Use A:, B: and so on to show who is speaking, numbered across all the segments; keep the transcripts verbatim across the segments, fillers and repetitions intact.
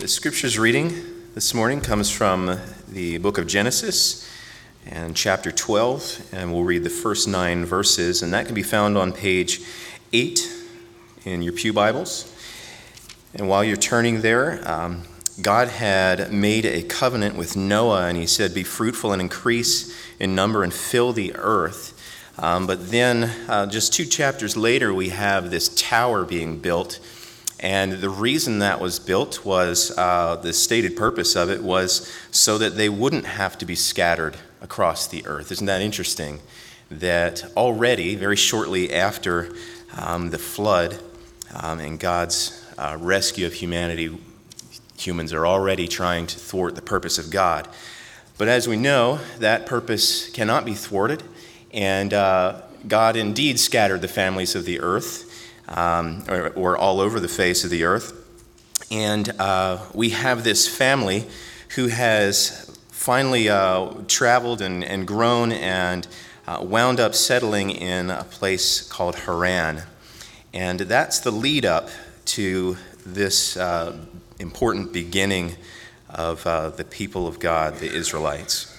A: The scriptures reading this morning comes from the book of Genesis and chapter twelve, and we'll read the first nine verses, and that can be found on page eight in your pew Bibles. And while you're turning there, um, God had made a covenant with Noah, and he said, "Be fruitful and increase in number and fill the earth." Um, but then uh, just two chapters later, we have this tower being built. And the reason that was built was, uh, the stated purpose of it was so that they wouldn't have to be scattered across the earth. Isn't that interesting? That already, very shortly after um, the flood um, and God's uh, rescue of humanity, humans are already trying to thwart the purpose of God. But as we know, that purpose cannot be thwarted, and uh, God indeed scattered the families of the earth. Um, or, or all over the face of the earth. And uh, we have this family who has finally uh, traveled and, and grown and uh, wound up settling in a place called Haran. And that's the lead up to this uh, important beginning of uh, the people of God, the Israelites.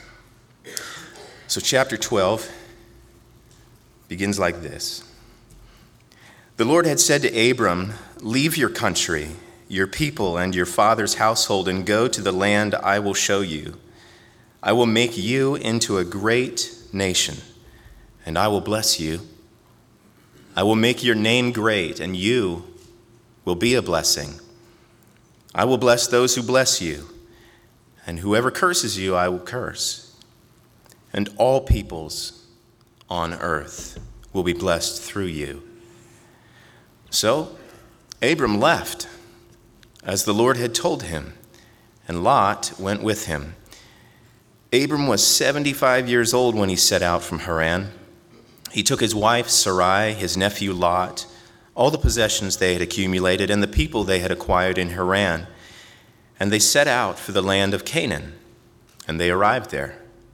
A: So chapter twelve begins like this. The Lord had said to Abram, "Leave your country, your people, and your father's household, and go to the land I will show you. I will make you into a great nation, and I will bless you. I will make your name great, and you will be a blessing. I will bless those who bless you, and whoever curses you I will curse. And all peoples on earth will be blessed through you." So Abram left, as the Lord had told him, and Lot went with him. Abram was seventy-five years old when he set out from Haran. He took his wife Sarai, his nephew Lot, all the possessions they had accumulated, and the people they had acquired in Haran, and they set out for the land of Canaan, and they arrived there.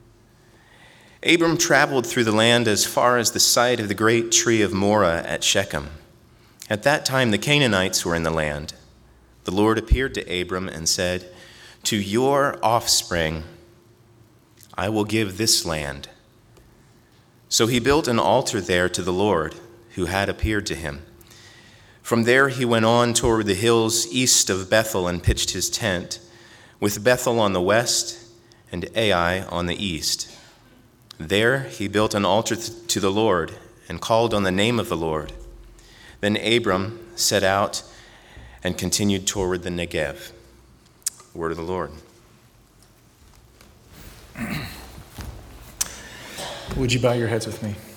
A: Abram traveled through the land as far as the site of the great tree of Moreh at Shechem. At that time, the Canaanites were in the land. The Lord appeared to Abram and said, "To your offspring I will give this land." So he built an altar there to the Lord, who had appeared to him. From there he went on toward the hills east of Bethel and pitched his tent, with Bethel on the west and Ai on the east. There he built an altar to the Lord and called on the name of the Lord. Then Abram set out and continued toward the Negev. The word of the Lord.
B: Would you bow your heads with me?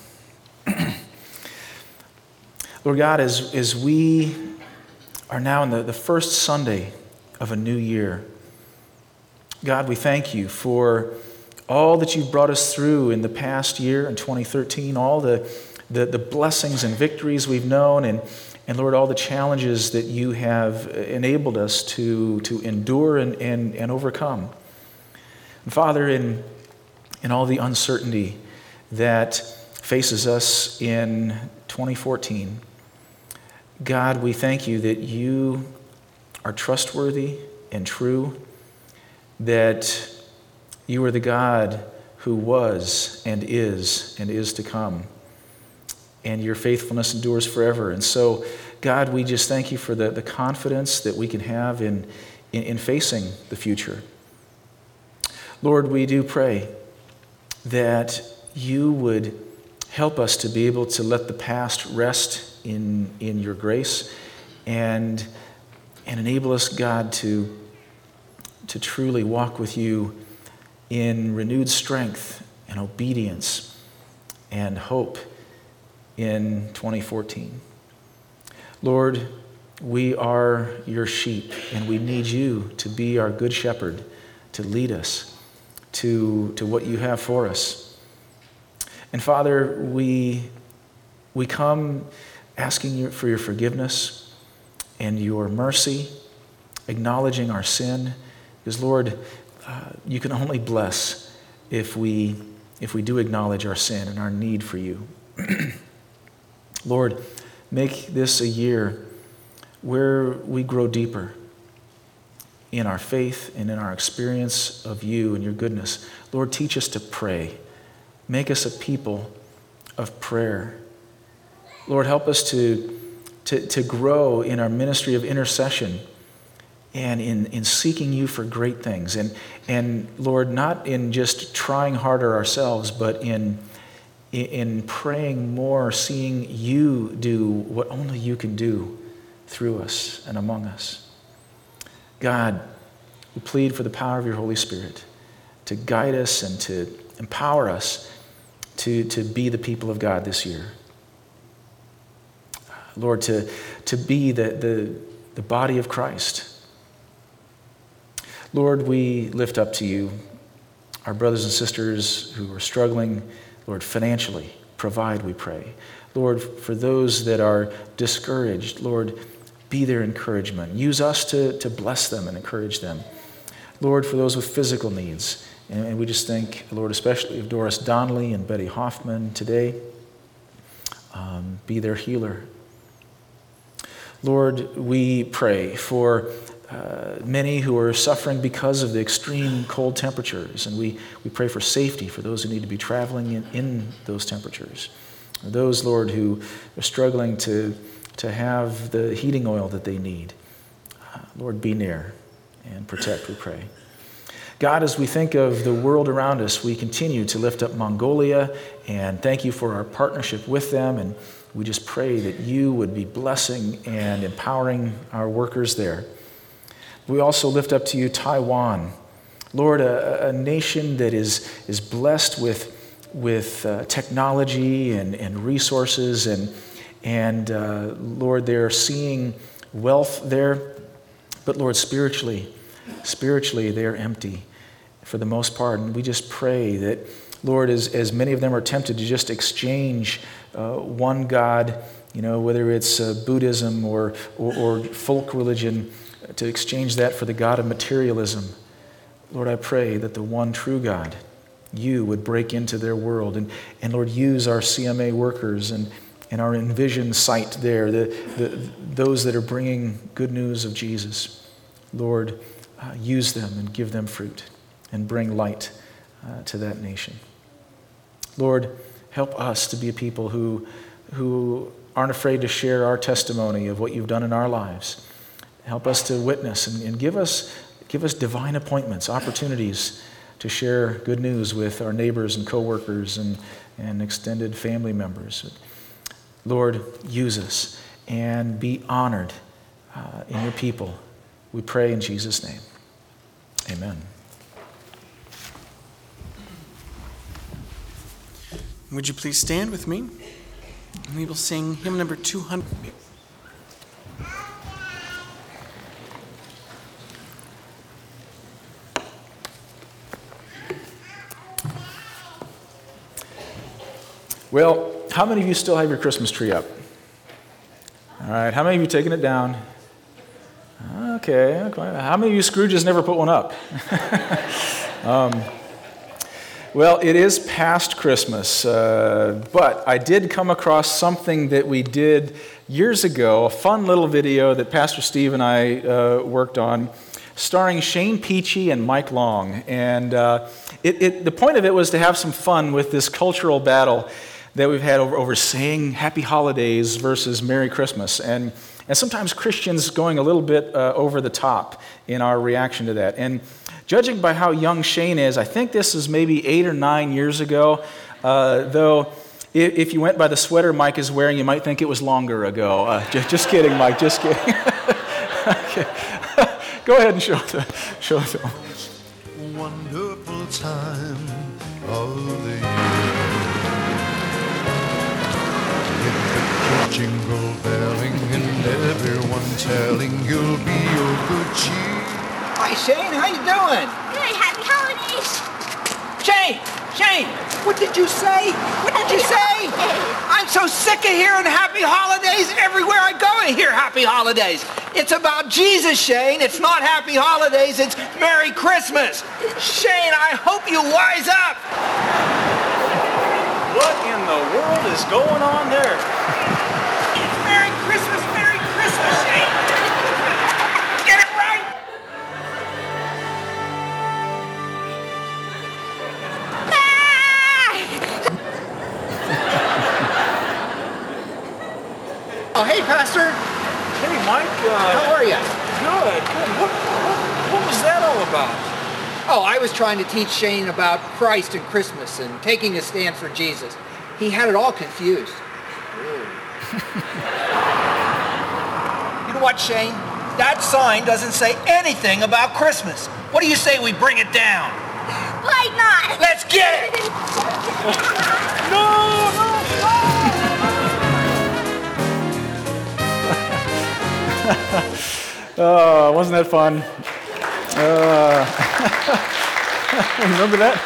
B: Lord God, as, as we are now in the, the first Sunday of a new year, God, we thank you for all that you've brought us through in the past year, in twenty thirteen, all the The, the blessings and victories we've known, and, and Lord, all the challenges that you have enabled us to, to endure and, and, and overcome. And Father, in, in all the uncertainty that faces us in twenty fourteen, God, we thank you that you are trustworthy and true, that you are the God who was and is and is to come. And your faithfulness endures forever. And so, God, we just thank you for the, the confidence that we can have in, in, in facing the future. Lord, we do pray that you would help us to be able to let the past rest in, in your grace and, and enable us, God, to, to truly walk with you in renewed strength and obedience and hope in twenty fourteen. Lord, we are your sheep, and we need you to be our good shepherd, to lead us to, to what you have for us. And Father, we, we come asking you for your forgiveness and your mercy, acknowledging our sin, because Lord, uh, you can only bless if we, if we do acknowledge our sin and our need for you. Lord, make this a year where we grow deeper in our faith and in our experience of you and your goodness. Lord, teach us to pray. Make us a people of prayer. Lord, help us to, to, to grow in our ministry of intercession and in, in seeking you for great things. And, and Lord, not in just trying harder ourselves, but in, in praying more, seeing you do what only you can do through us and among us. God, we plead for the power of your Holy Spirit to guide us and to empower us to, to be the people of God this year. Lord, to, to be the, the, the body of Christ. Lord, we lift up to you our brothers and sisters who are struggling, Lord, financially. Provide, we pray. Lord, for those that are discouraged, Lord, be their encouragement. Use us to, to bless them and encourage them. Lord, for those with physical needs, and, and we just think, Lord, especially of Doris Donnelly and Betty Hoffman today, um, be their healer. Lord, we pray for uh, many who are suffering because of the extreme cold temperatures, and we, we pray for safety for those who need to be traveling in, in those temperatures. Those, Lord, who are struggling to, to have the heating oil that they need. Uh, Lord, be near and protect, we pray. God, as we think of the world around us, we continue to lift up Mongolia and thank you for our partnership with them. And we just pray that you would be blessing and empowering our workers there. We also lift up to you Taiwan. Lord, a, a nation that is, is blessed with with uh, technology and, and resources, and, and uh, Lord, they're seeing wealth there, but Lord, spiritually, spiritually, they're empty for the most part, and we just pray that, Lord, as, as many of them are tempted to just exchange uh, one God, you know, whether it's uh, Buddhism or, or, or folk religion, to exchange that for the God of materialism. Lord, I pray that the one true God, you would break into their world. And, and Lord, use our C M A workers and, and our Envision site there, the, the, those that are bringing good news of Jesus. Lord, uh, use them and give them fruit and bring light uh, to that nation. Lord, help us to be a people who, who aren't afraid to share our testimony of what you've done in our lives. Help us to witness and, and give us, give us divine appointments, opportunities to share good news with our neighbors and coworkers and, and extended family members. Lord, use us and be honored uh, in your people. We pray in Jesus' name. Amen.
C: Would you please stand with me? And we will sing hymn number two hundred.
B: Well, how many of you still have your Christmas tree up? All right, how many of you taking it down? Okay, okay. How many of you Scrooges never put one up? um, well, it is past Christmas, uh, but I did come across something that we did years ago, a fun little video that Pastor Steve and I uh, worked on, starring Shane Peachy and Mike Long. And uh, it, it, the point of it was to have some fun with this cultural battle that we've had over, over saying Happy Holidays versus Merry Christmas. And, and sometimes Christians going a little bit uh, over the top in our reaction to that. And judging by how young Shane is, I think this is maybe eight or nine years ago, uh, though if, if you went by the sweater Mike is wearing, you might think it was longer ago. Uh, just, just kidding, Mike, just kidding. Okay. Go ahead and show the, show the film.
D: Wonderful time of the year. With the jingle belling and everyone telling you'll be your good cheer.
E: Hi, Shane. How you doing?
F: Good. Happy holidays.
E: Shane! Shane! What did you say? What did you say? I'm so sick of hearing happy holidays. Everywhere I go, I hear happy holidays. It's about Jesus, Shane. It's not happy holidays. It's Merry Christmas. Shane, I hope you wise up.
B: What in the world is going on there?
E: It's Merry Christmas, Merry Christmas, Shane. Get it right. hey, Pastor.
B: Hey, Mike. Uh,
E: How are you?
B: good, good. What, what, what was that all about?
E: Oh, I was trying to teach Shane about Christ and Christmas and taking a stand for Jesus. He had it all confused. You know what, Shane? That sign doesn't say anything about Christmas. What do you say we bring it down?
F: Why not?
E: Let's get it!
B: No, no, Oh, wasn't that fun? Uh, remember that?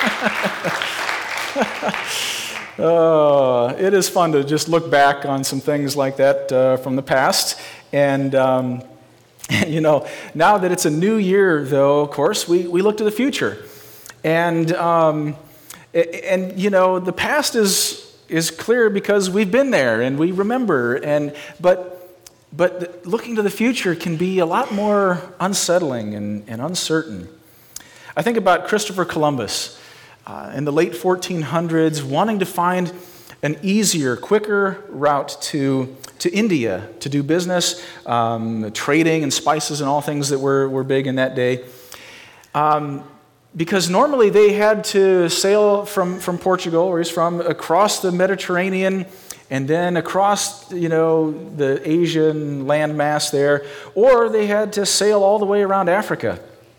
B: Oh, it is fun to just look back on some things like that uh, from the past. And, um, you know, now that it's a new year, though, of course, we, we look to the future. And, um, and you know, the past is, is clear because we've been there and we remember. And, but But looking to the future can be a lot more unsettling and, and uncertain. I think about Christopher Columbus uh, in the late fourteen hundreds wanting to find an easier, quicker route to, to India to do business, um, trading and spices and all things that were, were big in that day. Um, because normally they had to sail from, from Portugal, where he's from, across the Mediterranean and then across, you know, the Asian landmass there, or they had to sail all the way around Africa.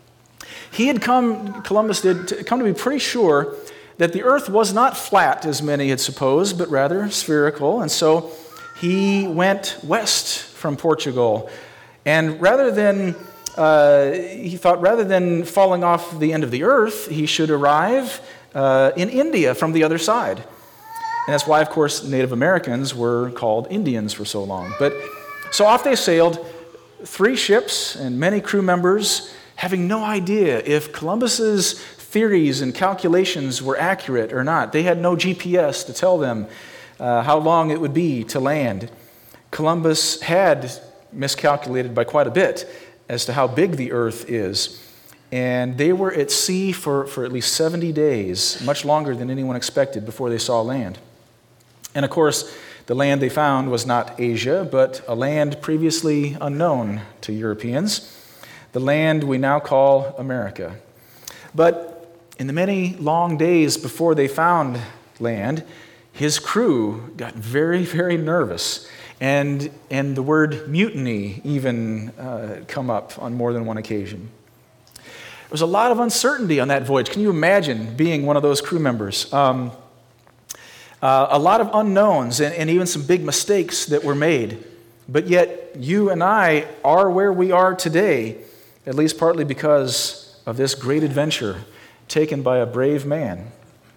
B: He had come, Columbus did, to come to be pretty sure that the earth was not flat, as many had supposed, but rather spherical, and so he went west from Portugal. And rather than, uh, he thought rather than falling off the end of the earth, he should arrive uh, in India from the other side. And that's why, of course, Native Americans were called Indians for so long. But so off they sailed, three ships and many crew members, having no idea if Columbus's theories and calculations were accurate or not. They had no G P S to tell them uh, how long it would be to land. Columbus had miscalculated by quite a bit as to how big the earth is. And they were at sea for, for at least seventy days, much longer than anyone expected before they saw land. And of course, the land they found was not Asia, but a land previously unknown to Europeans, the land we now call America. But in the many long days before they found land, his crew got very, very nervous. And, and the word mutiny even uh, come up on more than one occasion. There was a lot of uncertainty on that voyage. Can you imagine being one of those crew members? Um, uh, a lot of unknowns and, and even some big mistakes that were made. But yet, you and I are where we are today, at least partly because of this great adventure taken by a brave man.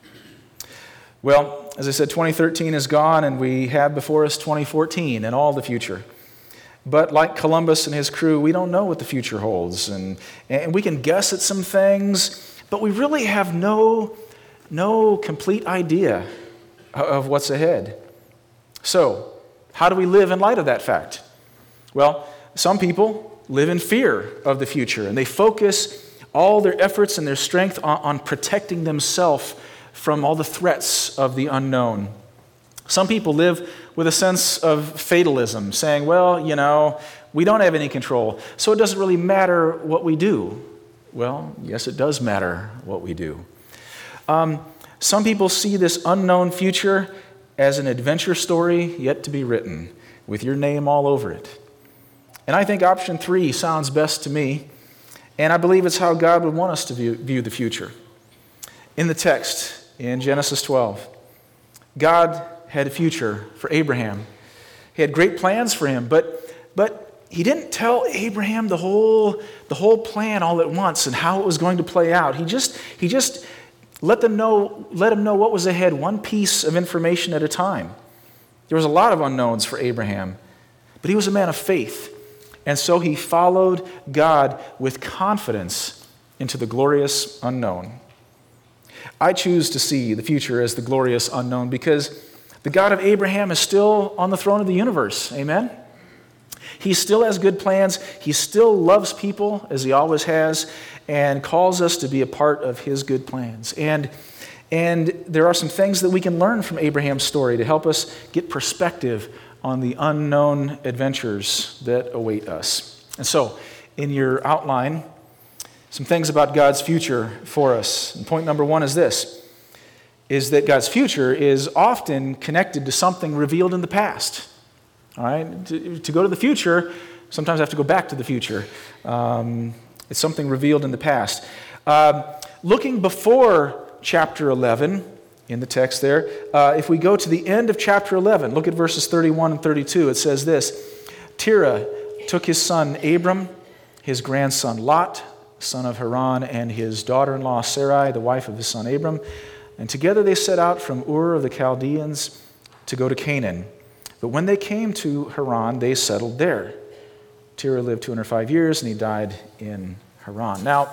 B: Well, as I said, twenty thirteen is gone, and we have before us twenty fourteen and all the future. But like Columbus and his crew, we don't know what the future holds. And, and we can guess at some things, but we really have no, no complete idea of what's ahead. So, how do we live in light of that fact? Well, some people live in fear of the future, and they focus all their efforts and their strength on, on protecting themselves from all the threats of the unknown. Some people live with a sense of fatalism, saying, well, you know, we don't have any control, so it doesn't really matter what we do. Well, yes, it does matter what we do. Um, some people see this unknown future as an adventure story yet to be written, with your name all over it. And I think option three sounds best to me, and I believe it's how God would want us to view, view the future. In the text, in Genesis twelve, God had a future for Abraham. He had great plans for him, but, but he didn't tell Abraham the whole, the whole plan all at once and how it was going to play out. He just, he just let them know, let him know what was ahead, one piece of information at a time. There was a lot of unknowns for Abraham, but he was a man of faith. And so he followed God with confidence into the glorious unknown. I choose to see the future as the glorious unknown because the God of Abraham is still on the throne of the universe. Amen? He still has good plans. He still loves people, as he always has, and calls us to be a part of his good plans. And, and there are some things that we can learn from Abraham's story to help us get perspective on the unknown adventures that await us. And so, in your outline, some things about God's future for us. And point number one is this, is that God's future is often connected to something revealed in the past. All right? To, to go to the future, sometimes I have to go back to the future. Um, it's something revealed in the past. Um, looking before chapter eleven, in the text there, uh, if we go to the end of chapter eleven, look at verses thirty-one and thirty-two, it says this, Terah took his son Abram, his grandson Lot, son of Haran, and his daughter-in-law Sarai, the wife of his son Abram, and together they set out from Ur of the Chaldeans to go to Canaan. But when they came to Haran, they settled there. Terah lived two hundred five years, and he died in Haran. Now,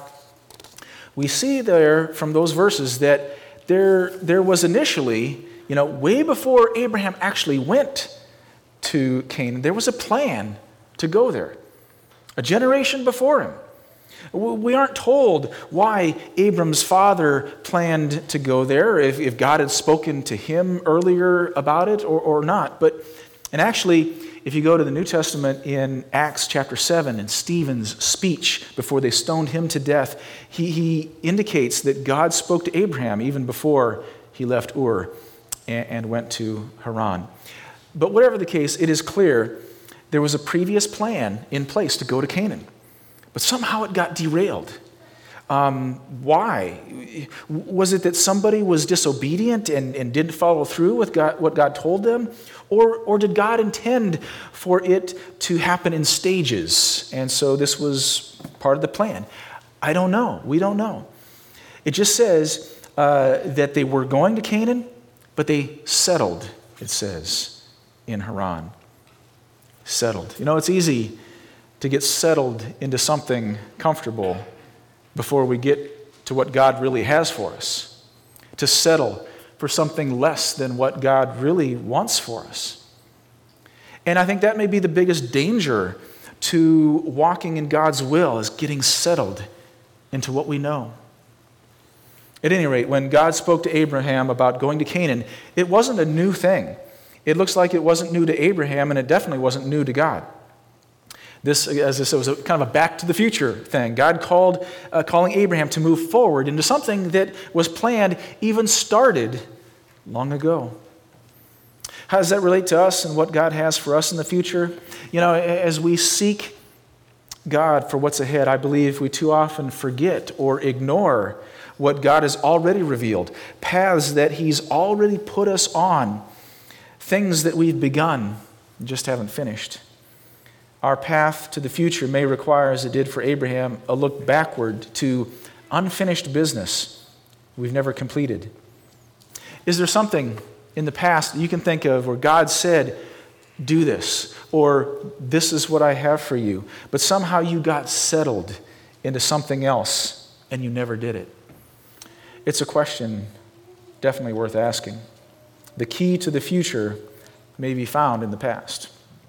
B: we see there from those verses that there, there was initially, you know, way before Abraham actually went to Canaan, there was a plan to go there. A generation before him. We aren't told why Abram's father planned to go there, if, if God had spoken to him earlier about it or, or not. But, and actually, if you go to the New Testament in Acts chapter seven, in Stephen's speech before they stoned him to death, he, he indicates that God spoke to Abraham even before he left Ur and, and went to Haran. But whatever the case, it is clear there was a previous plan in place to go to Canaan. But somehow it got derailed. Um, why? Was it that somebody was disobedient and, and didn't follow through with God, what God told them? Or, or did God intend for it to happen in stages? And so this was part of the plan. I don't know. We don't know. It just says uh, that they were going to Canaan, but they settled, it says, in Haran. Settled. You know, it's easy to get settled into something comfortable before we get to what God really has for us. To settle for something less than what God really wants for us. And I think that may be the biggest danger to walking in God's will, is getting settled into what we know. At any rate, when God spoke to Abraham about going to Canaan, it wasn't a new thing. It looks like it wasn't new to Abraham, and it definitely wasn't new to God. This, as I said, was a, kind of a back to the future thing. God called, uh, calling Abraham to move forward into something that was planned, even started long ago. How does that relate to us and what God has for us in the future? You know, as we seek God for what's ahead, I believe we too often forget or ignore what God has already revealed, paths that He's already put us on, things that we've begun and just haven't finished. Our path to the future may require, as it did for Abraham, a look backward to unfinished business we've never completed. Is there something in the past that you can think of where God said, do this, or this is what I have for you, but somehow you got settled into something else and you never did it? It's a question definitely worth asking. The key to the future may be found in the past.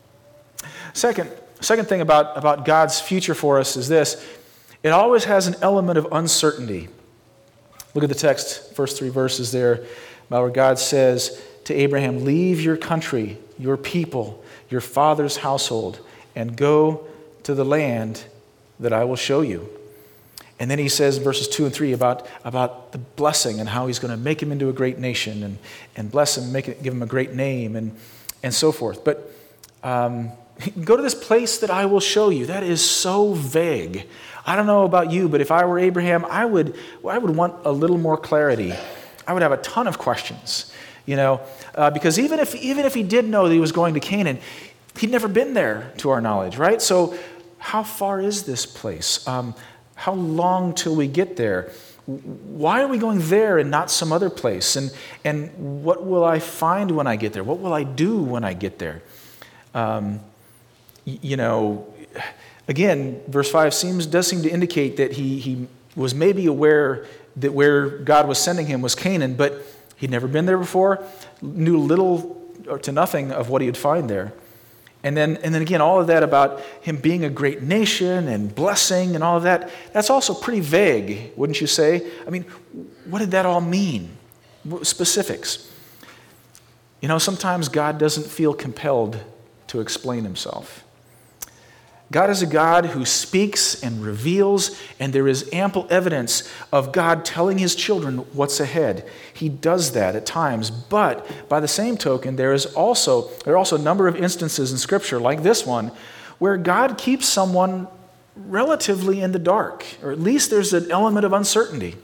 B: Second, second thing about, about God's future for us is this. It always has an element of uncertainty. Look at the text, first three verses there, about where God says to Abraham, leave your country, your people, your father's household, and go to the land that I will show you. And then he says in verses two and three about, about the blessing and how he's going to make him into a great nation and, and bless him, make it, give him a great name and, and so forth. But um, go to this place that I will show you. That is so vague. I don't know about you, but if I were Abraham, I would, I would want a little more clarity. I would have a ton of questions, you know, uh, because even if, even if he did know that he was going to Canaan, he'd never been there to our knowledge, right? So how far is this place? Um, how long till we get there? Why are we going there and not some other place? And, and what will I find when I get there? What will I do when I get there? Um, you know, again, verse five seems does seem to indicate that he, he was maybe aware that where God was sending him was Canaan, but he'd never been there before, knew little or to nothing of what he would find there. And then, and then again, all of that about him being a great nation and blessing and all of that, that's also pretty vague, wouldn't you say? I mean, what did that all mean? Specifics. You know, sometimes God doesn't feel compelled to explain himself. God is a God who speaks and reveals, and there is ample evidence of God telling his children what's ahead. He does that at times, but by the same token, there is also there are also a number of instances in Scripture, like this one, where God keeps someone relatively in the dark, or at least there's an element of uncertainty.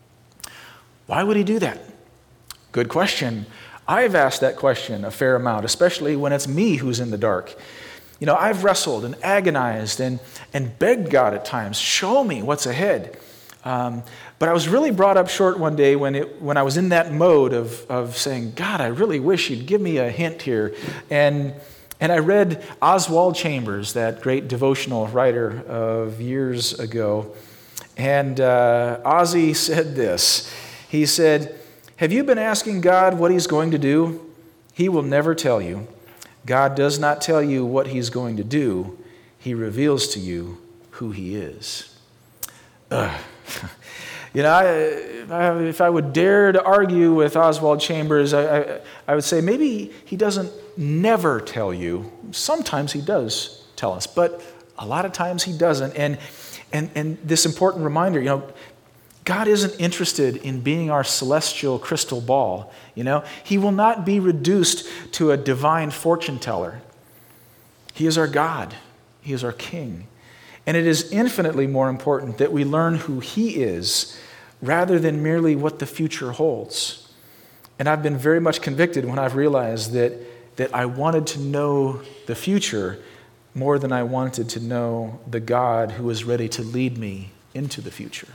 B: Why would he do that? Good question. I've asked that question a fair amount, especially when it's me who's in the dark. You know, I've wrestled and agonized and, and begged God at times, show me what's ahead. Um, but I was really brought up short one day when it, when I was in that mode of, of saying, God, I really wish you'd give me a hint here. And, and I read Oswald Chambers, that great devotional writer of years ago. And uh, Ozzy said this. He said, have you been asking God what he's going to do? He will never tell you. God does not tell you what he's going to do. He reveals to you who he is. Ugh. You know, I, if I would dare to argue with Oswald Chambers, I, I, I would say maybe he doesn't never tell you. Sometimes he does tell us, but a lot of times he doesn't. And, and, and this important reminder, you know, God isn't interested in being our celestial crystal ball, you know. He will not be reduced to a divine fortune teller. He is our God. He is our King. And it is infinitely more important that we learn who he is rather than merely what the future holds. And I've been very much convicted when I've realized that, that I wanted to know the future more than I wanted to know the God who is ready to lead me into the future.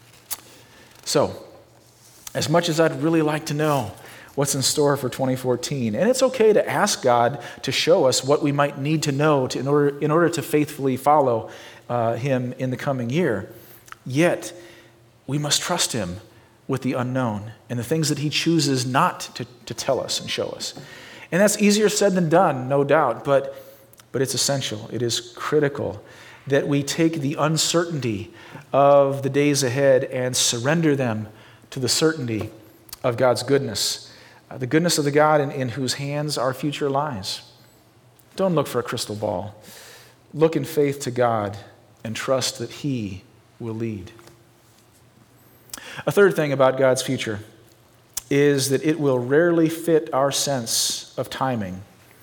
B: So, as much as I'd really like to know what's in store for twenty fourteen, and it's okay to ask God to show us what we might need to know to, in, order, in order to faithfully follow uh, him in the coming year, yet we must trust him with the unknown and the things that he chooses not to, to tell us and show us. And that's easier said than done, no doubt, but, but it's essential. It is critical that we take the uncertainty of the days ahead and surrender them to the certainty of God's goodness, uh, the goodness of the God in, in whose hands our future lies. Don't look for a crystal ball. Look in faith to God and trust that he will lead. A third thing about God's future is that it will rarely fit our sense of timing.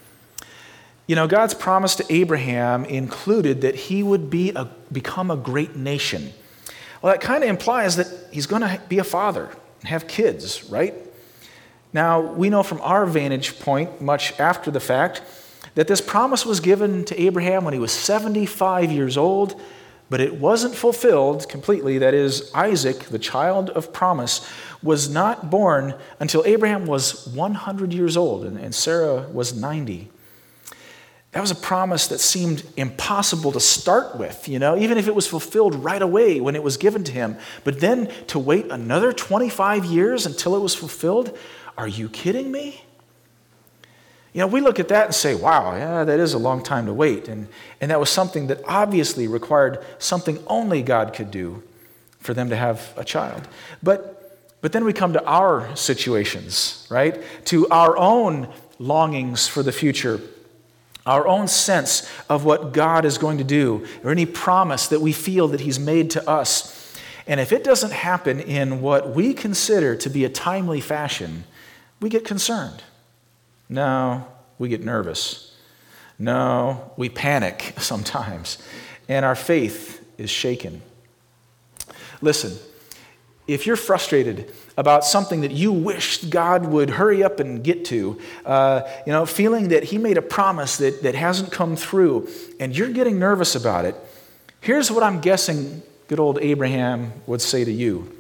B: You know, God's promise to Abraham included that he would be a, become a great nation. Well, that kind of implies that he's going to be a father and have kids, right? Now, we know from our vantage point, much after the fact, that this promise was given to Abraham when he was seventy-five years old, but it wasn't fulfilled completely. That is, Isaac, the child of promise, was not born until Abraham was one hundred years old, and, and Sarah was ninety. That was a promise that seemed impossible to start with, you know, even if it was fulfilled right away when it was given to him. But then to wait another twenty-five years until it was fulfilled? Are you kidding me? You know, we look at that and say, wow, yeah, that is a long time to wait. And, and that was something that obviously required something only God could do for them to have a child. But, but then we come to our situations, right? To our own longings for the future, our own sense of what God is going to do, or any promise that we feel that he's made to us. And if it doesn't happen in what we consider to be a timely fashion, we get concerned. No, we get nervous. No, we panic sometimes. And our faith is shaken. Listen, if you're frustrated about something that you wished God would hurry up and get to, uh, you know, feeling that he made a promise that, that hasn't come through, and you're getting nervous about it, here's what I'm guessing good old Abraham would say to you.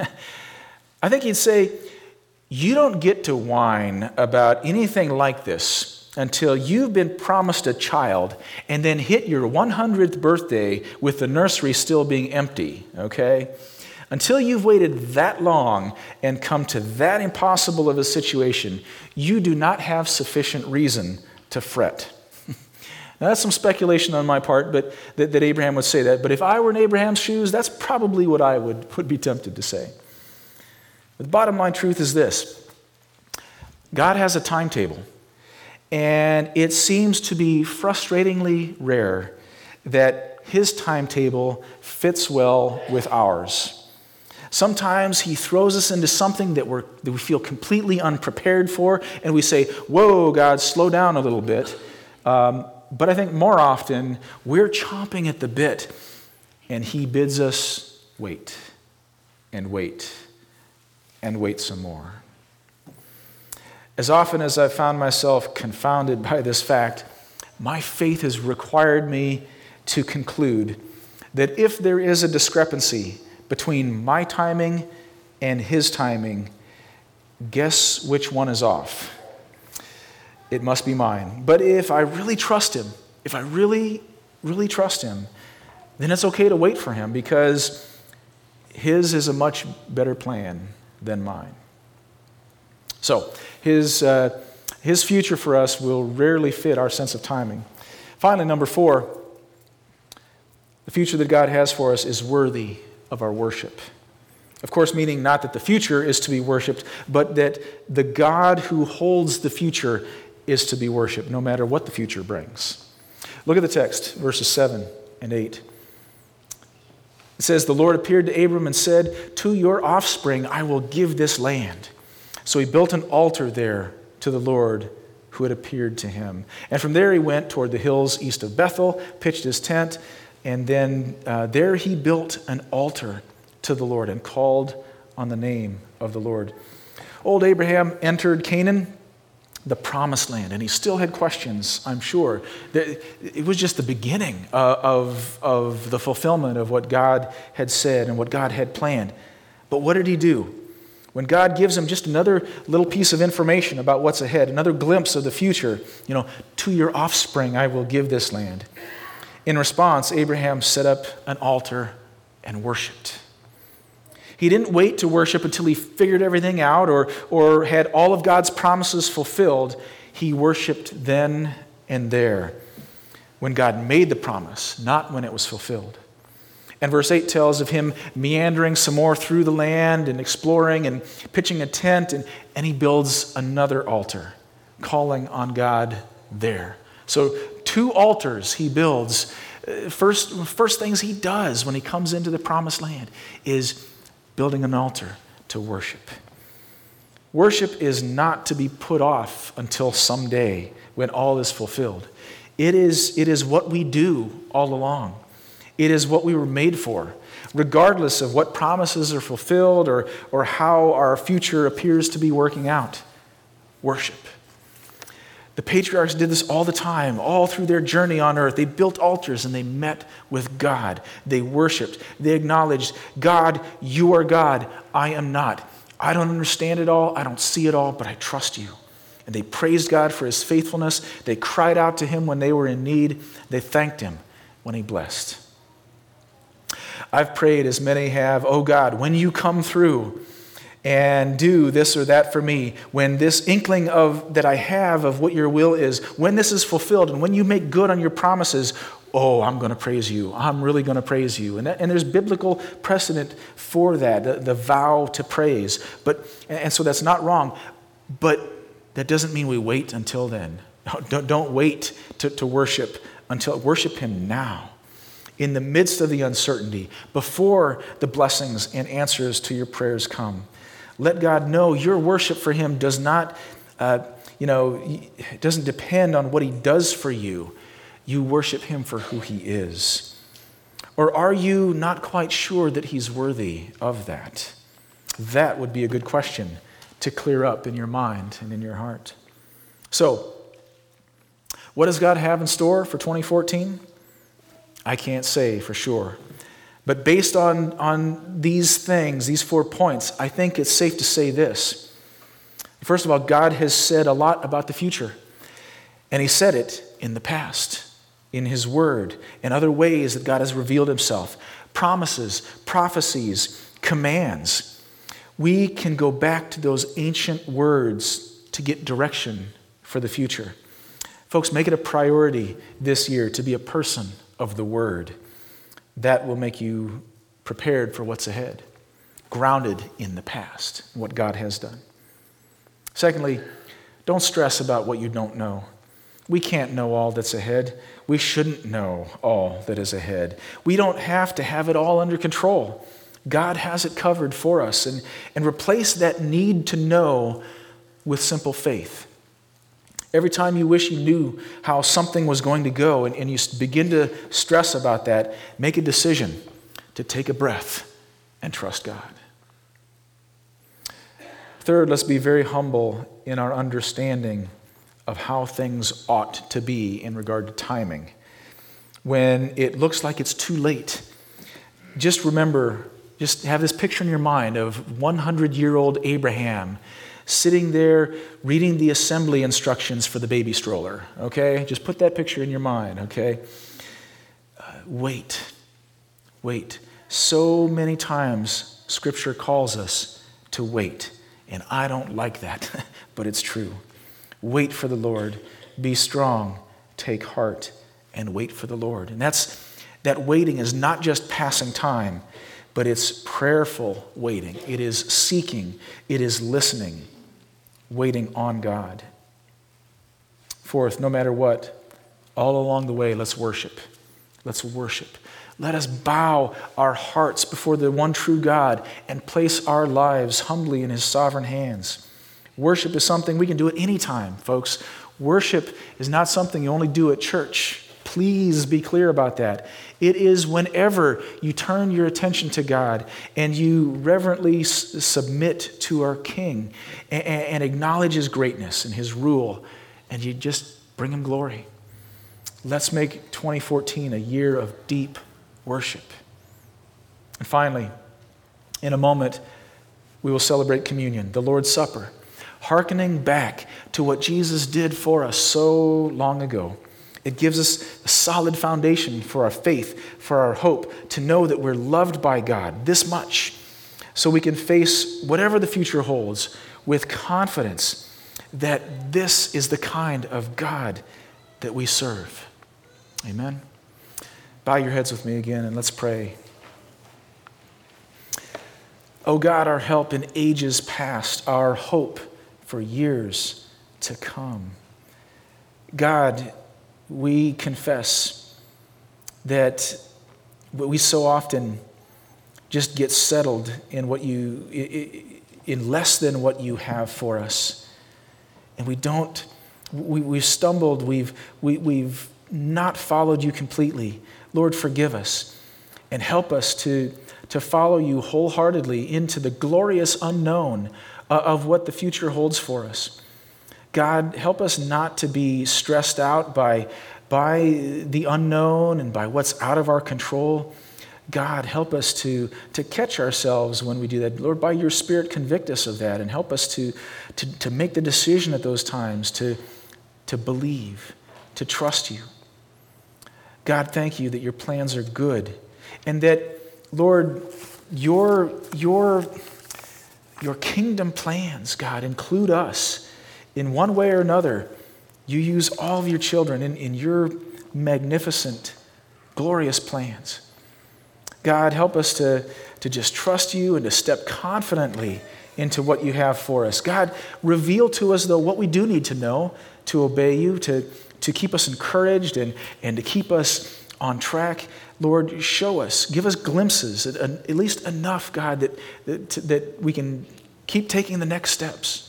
B: I think he'd say, you don't get to whine about anything like this until you've been promised a child and then hit your one hundredth birthday with the nursery still being empty, okay? Until you've waited that long and come to that impossible of a situation, you do not have sufficient reason to fret. Now, that's some speculation on my part, but that, that Abraham would say that. But if I were in Abraham's shoes, that's probably what I would, would be tempted to say. But the bottom line truth is this. God has a timetable, and it seems to be frustratingly rare that his timetable fits well with ours. Sometimes he throws us into something that, we're, that we feel completely unprepared for, and we say, whoa, God, slow down a little bit. Um, but I think more often, we're chomping at the bit, and he bids us wait, and wait, and wait some more. As often as I've found myself confounded by this fact, my faith has required me to conclude that if there is a discrepancy between my timing and his timing, guess which one is off? It must be mine. But if I really trust him, if I really, really trust him, then it's okay to wait for him because his is a much better plan than mine. So, his, uh, his future for us will rarely fit our sense of timing. Finally, number four, the future that God has for us is worthy of our worship. Of course, meaning not that the future is to be worshiped, but that the God who holds the future is to be worshiped, no matter what the future brings. Look at the text, verses seven and eight. It says, "The Lord appeared to Abram and said, 'To your offspring I will give this land.' So he built an altar there to the Lord who had appeared to him. And from there he went toward the hills east of Bethel, pitched his tent, and then uh, there he built an altar to the Lord and called on the name of the Lord." Old Abraham entered Canaan, the promised land, and he still had questions, I'm sure. It was just the beginning of, of the fulfillment of what God had said and what God had planned. But what did he do? When God gives him just another little piece of information about what's ahead, another glimpse of the future, you know, "To your offspring I will give this land." In response, Abraham set up an altar and worshiped. He didn't wait to worship until he figured everything out or, or had all of God's promises fulfilled. He worshiped then and there when God made the promise, not when it was fulfilled. And verse eight tells of him meandering some more through the land and exploring and pitching a tent, and, and he builds another altar, calling on God there. So two altars he builds. First, first things he does when he comes into the promised land is building an altar to worship. Worship is not to be put off until someday when all is fulfilled. It is, it is what we do all along. It is what we were made for, regardless of what promises are fulfilled or, or how our future appears to be working out. Worship. The patriarchs did this all the time, all through their journey on earth. They built altars and they met with God. They worshiped. They acknowledged, "God, you are God. I am not. I don't understand it all. I don't see it all, but I trust you." And they praised God for his faithfulness. They cried out to him when they were in need. They thanked him when he blessed. I've prayed, as many have, "Oh God, when you come through and do this or that for me, when this inkling of that I have of what your will is, when this is fulfilled and when you make good on your promises, oh, I'm going to praise you. I'm really going to praise you." And, that, and there's biblical precedent for that, the, the vow to praise. But and so that's not wrong, but that doesn't mean we wait until then. Don't, don't wait to, to worship until worship him now. In the midst of the uncertainty, before the blessings and answers to your prayers come. Let God know your worship for him does not, uh, you know, it doesn't depend on what he does for you. You worship him for who he is. Or are you not quite sure that he's worthy of that? That would be a good question to clear up in your mind and in your heart. So, what does God have in store for twenty fourteen? I can't say for sure. But based on, on these things, these four points, I think it's safe to say this. First of all, God has said a lot about the future. And he said it in the past, in his word, and other ways that God has revealed himself. Promises, prophecies, commands. We can go back to those ancient words to get direction for the future. Folks, make it a priority this year to be a person of the word. That will make you prepared for what's ahead, grounded in the past, what God has done. Secondly, Don't stress about what you don't know. We can't know all that's ahead. We shouldn't know all that is ahead. We don't have to have it all under control. God has it covered for us. And, and replace that need to know with simple faith. Every time you wish you knew how something was going to go and, and you begin to stress about that, make a decision to take a breath and trust God. Third, let's be very humble in our understanding of how things ought to be in regard to timing. When it looks like it's too late, just remember, just have this picture in your mind of hundred-year-old Abraham sitting there reading the assembly instructions for the baby stroller, okay? Just put that picture in your mind, okay? Uh, wait, wait. So many times Scripture calls us to wait, and I don't like that, but it's true. Wait for the Lord. Be strong. Take heart and wait for the Lord. And that's that waiting is not just passing time, but it's prayerful waiting. It is seeking. It is listening. Waiting on God. Fourth, no matter what, all along the way, let's worship. Let's worship. Let us bow our hearts before the one true God and place our lives humbly in His sovereign hands. Worship is something we can do at any time, folks. Worship is not something you only do at church. Please be clear about that. It is whenever you turn your attention to God and you reverently s- submit to our King and, and acknowledge His greatness and His rule, and you just bring Him glory. Let's make twenty fourteen a year of deep worship. And finally, in a moment, we will celebrate communion, the Lord's Supper, hearkening back to what Jesus did for us so long ago. It gives us a solid foundation for our faith, for our hope, to know that we're loved by God this much, so we can face whatever the future holds with confidence that this is the kind of God that we serve. Amen. Bow your heads with me again and let's pray. O God, our help in ages past, our hope for years to come. God, we confess that we so often just get settled in what you, in less than what you have for us. And we don't, we, we've stumbled, we've, we, we've not followed you completely. Lord, forgive us and help us to, to follow you wholeheartedly into the glorious unknown of what the future holds for us. God, help us not to be stressed out by, by the unknown and by what's out of our control. God, help us to, to catch ourselves when we do that. Lord, by your Spirit, convict us of that and help us to, to, to make the decision at those times to, to believe, to trust you. God, thank you that your plans are good and that, Lord, your, your, your kingdom plans, God, include us. In one way or another, you use all of your children in, in your magnificent, glorious plans. God, help us to, to just trust you and to step confidently into what you have for us. God, reveal to us, though, what we do need to know to obey you, to, to keep us encouraged and, and to keep us on track. Lord, show us, give us glimpses, at, at least enough, God, that, that, that we can keep taking the next steps.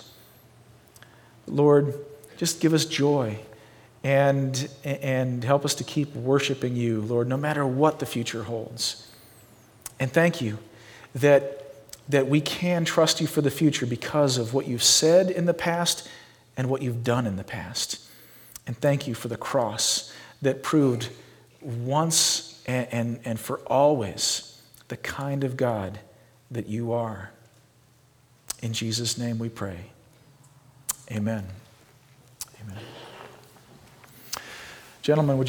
B: Lord, just give us joy and, and help us to keep worshiping you, Lord, no matter what the future holds. And thank you that, that we can trust you for the future because of what you've said in the past and what you've done in the past. And thank you for the cross that proved once and, and, and for always the kind of God that you are. In Jesus' name we pray. Amen. Amen. Gentlemen, would you